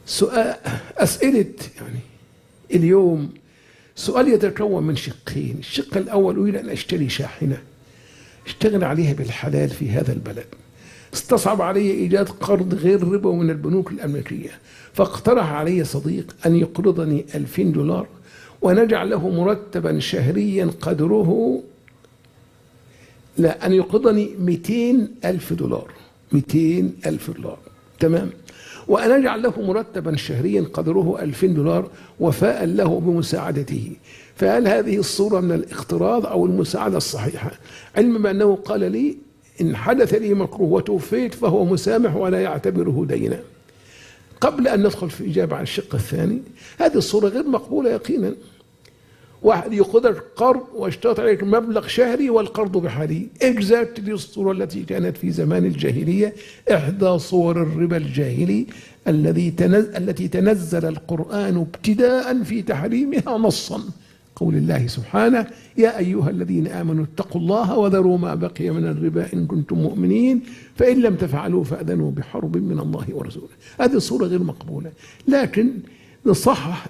سؤال أسئلة يعني اليوم سؤال يتكون من شقين. الشق الأول: أريد أن أشتري شاحنة اشتغل عليها بالحلال في هذا البلد. استصعب علي إيجاد قرض غير ربوي من البنوك الأمريكية، فاقترح علي صديق أن يقرضني $2000 ونجعل له مرتبا شهريا قدره أن يقرضني $200,000. $200,000 تمام، وأن أجعل له مرتبا شهريا قدره $2000 وفاء له بمساعدته. فهل هذه الصورة من الاقتراض أو المساعدة الصحيحة؟ علما بأنه قال لي: إن حدث لي مكروه وتوفيت فهو مسامح ولا يعتبره دينا. قبل أن ندخل في إجابة عن الشق الثاني، هذه الصورة غير مقبولة يقينا. واحد يأخذك قرض واشترط عليك مبلغ شهري والقرض بحالي. اكزاكتلي الصورة التي كانت في زمان الجاهلية، إحدى صور الربا الجاهلي التي تنزل القرآن ابتداء في تحريمها نصا. قول الله سبحانه: يا أيها الذين آمنوا اتقوا الله وذروا ما بقي من الربا إن كنتم مؤمنين فإن لم تفعلوا فأذنوا بحرب من الله ورسوله. هذه الصورة غير مقبولة، لكن نصحح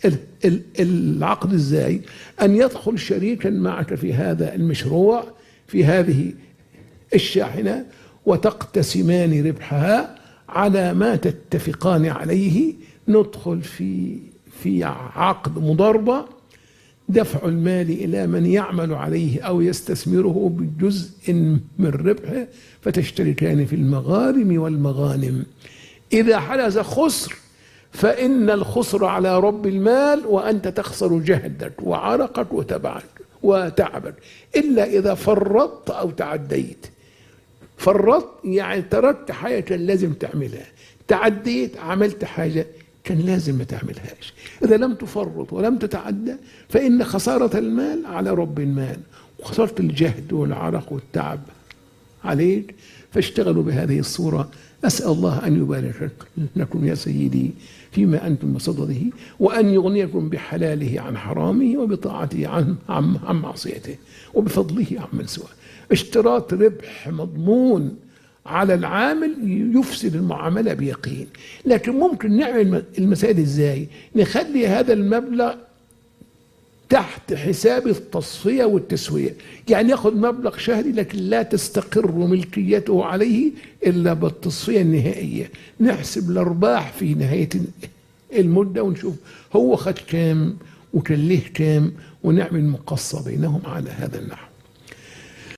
العقد ازاي؟ أن يدخل شريكا معك في هذا المشروع في هذه الشاحنة وتقتسمان ربحها على ما تتفقان عليه. ندخل في عقد مضاربة، دفع المال إلى من يعمل عليه أو يستثمره بجزء من ربحه، فتشتركان في المغارم والمغانم. إذا حدث خسر فإن الخسر على رب المال، وأنت تخسر جهدك وعرقك وتعبك، إلا إذا فرطت أو تعديت. فرطت يعني تركت حاجة كان لازم تعملها، تعديت عملت حاجة كان لازم ما تعملهاش. إذا لم تفرط ولم تتعدى فإن خسارة المال على رب المال، وخسارة الجهد والعرق والتعب عليك. فاشتغلوا بهذه الصورة. أسأل الله أن يبارك لكم يا سيدي فيما أنتم بصدده، وأن يغنيكم بحلاله عن حرامه وبطاعته عن معصيته، وبفضله عمن سواه. اشتراط ربح مضمون على العامل يفسد المعاملة بيقين. لكن ممكن نعمل المسائل ازاي؟ نخلي هذا المبلغ تحت حساب التصفية والتسوية، يعني ياخذ مبلغ شهري لكن لا تستقر ملكيته عليه إلا بالتصفية النهائية. نحسب الأرباح في نهاية المدة ونشوف هو خد كام وكان له كام، ونعمل مقصة بينهم على هذا النحو.